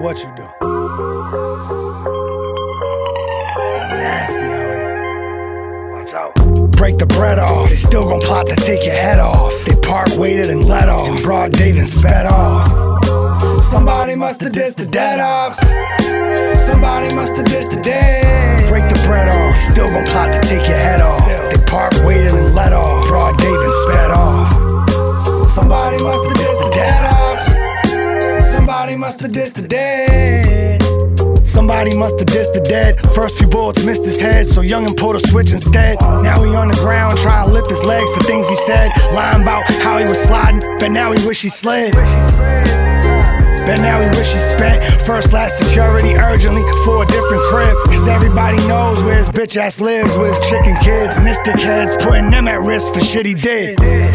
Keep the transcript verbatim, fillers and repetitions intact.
what you do. It's nasty out here. Watch out. Break the bread off. They still gon' plot to take your head off. They part waited and let off. In broad day then sped off. Somebody musta dissed the dead ops. Somebody musta dissed the dead. Break the bread off. Still gon' plot to take your head off. They part waited and let off. Broad day then sped off. Somebody musta dissed the dead ops. Somebody musta dissed the dead. Somebody musta dissed the dead. First few bullets missed his head, so youngin' pulled a switch instead. Now he on the ground trying to lift his legs for things he said. Lying about how he was sliding, but now he wish he slid. But now he wish he spent first last security urgently for a different crib. Cause everybody knows where his bitch ass lives with his chicken kids. And this dickhead's putting them at risk for shit he did.